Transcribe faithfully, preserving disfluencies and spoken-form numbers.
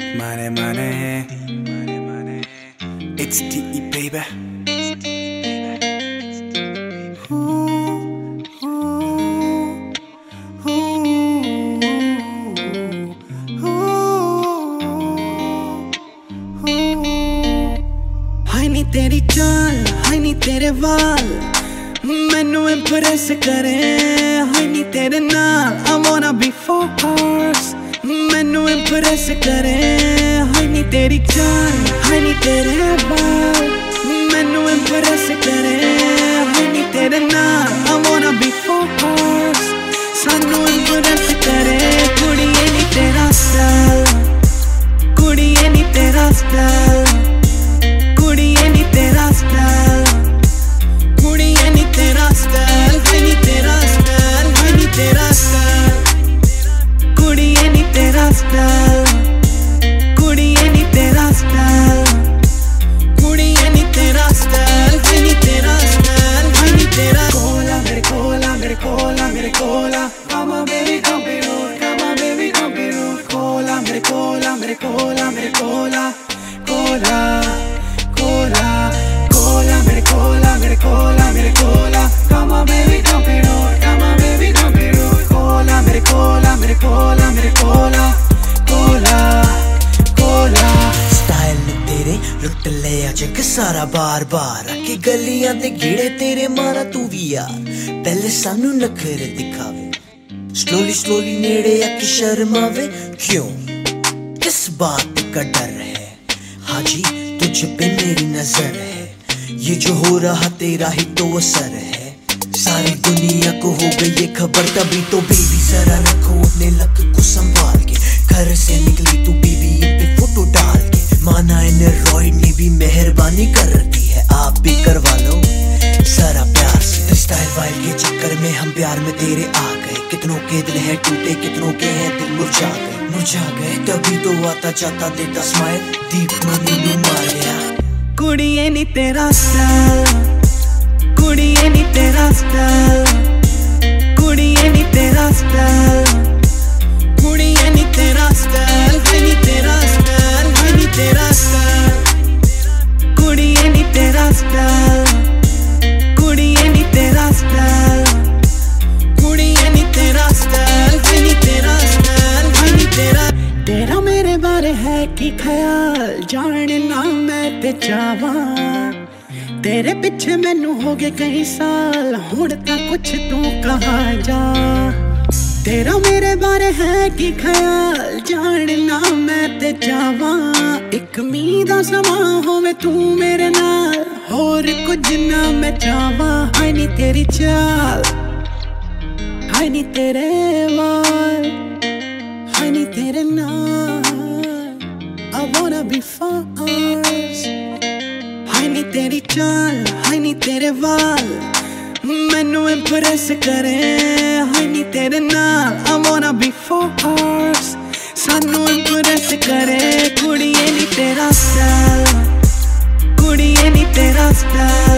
Money, money, it's T E baby. Ooh, ooh, ooh, ooh. हाय नी तेरी चाल, हाय नी तेरे वाल, मैनू इम्प्रेस करे। हाय नी तेरे नाल, I wanna be four hours, मैनू इम्प्रेस करे। हाय नी तेरी चाल, हाय नी तेरे वाल, मैनू इम्प्रेस करे। हाय नी तेरे नाल, I wanna be four hours, सानू इम्प्रेस करे। कुड़िए नी तेरा स्टाइल, कुड़िए नी तेरा स्टाइल, कुड़िए नी तेरा स्टाइल, कुड़िए नी तेरा स्टाइल, हाय नी तेरा स्टाइल, हाय नी तेरा स्टाइल, कुड़िए नी तेरा स्टाइल, कुड़िए नी तेरा स्टाइल, कुड़िए नी तेरा स्टाइल, हाय नी तेरा स्टाइल, हाय नी तेरा। कोला मेरे कोला मेरे कोला मेरे कोला, come on baby don't be rude, come on baby don't be rude। कोला मेरे कोला मेरे कोला मेरे कोला, कोला कोला कोला मेरे कोला मेरे कोला मेरे कोला, come on baby don't be rude, come on baby don't be rude। कोला मेरे कोला मेरे कोला मेरे कोला, कोला कोला। स्टाइल ने तेरे लुट ले अज एक सारा बार बार आके गलियां ते गेड़े तेरे मारा तू भी यार, पहले सानू नखरे दिखावे, स्लोली स्लोली नेड़े आके शर्मावे। क्यों किस बात का डर है? हाँ जी तुझ पे मेरी नजर है, ये जो हो रहा तेरा ही तो असर है। सारी दुनिया को हो गई ये खबर तभी तो बेबी जरा रखो अपने लक को संभाल के। घर से निकली तू बीबी पे फोटो डाल के, माना एंड्रॉइड ने भी मेहरबानी कर दी है, आप भी करवा लो जरा प्यार से। स्टाइल वाइल के चक्कर में हम प्यार में तेरे आ गए, कितनों के दिल है टूटे, कितनों के हैं दिल मुरझा गए मुरझा गए। तभी तो आता जाता देता स्माइल, दीप मनी मार गया। कुड़िए नी तेरा स्टाइल, कुड़िए नी तेरा स्टाइल, कुड़िए नी तेरा स्टाइल, कुड़िए नी तेरा स्टाइल, हाय नी तेरा स्टाइल, हाय नी तेरा स्टाइल, कुड़िए नी तेरा स्टाइल, कुड़िए नी तेरा स्टाइल, कुड़िए नी तेरा स्टाइल, हाय नी तेरा स्टाइल, हाय नी तेरा। तेरा मेरे बारे है की ख्याल, जानना मैं ते चाहवां, तेरे पिछे मैनू हो गए कई साल, हुण तां कुछ तू कहा जा। तेरा मेरे बारे है की ख्याल, जानना मैं ते चाहवां, एक मीं दा समां होवे तू मेरे नाल, होर कुछ ना मैं चाहवां। हाय नी तेरी चाल, हाय नी तेरे वाल, हाय नी तेरे नाल, I wanna be yours। हाय नी तेरी चाल, हाय नी तेरे वाल, मैनू इम्प्रेस करे। हाय नी तेरे नाल, I wanna be four hours, सानू इम्प्रेस करे। कुड़िए नी तेरा स्टाइल, कुड़िए नी तेरा स्टाइल,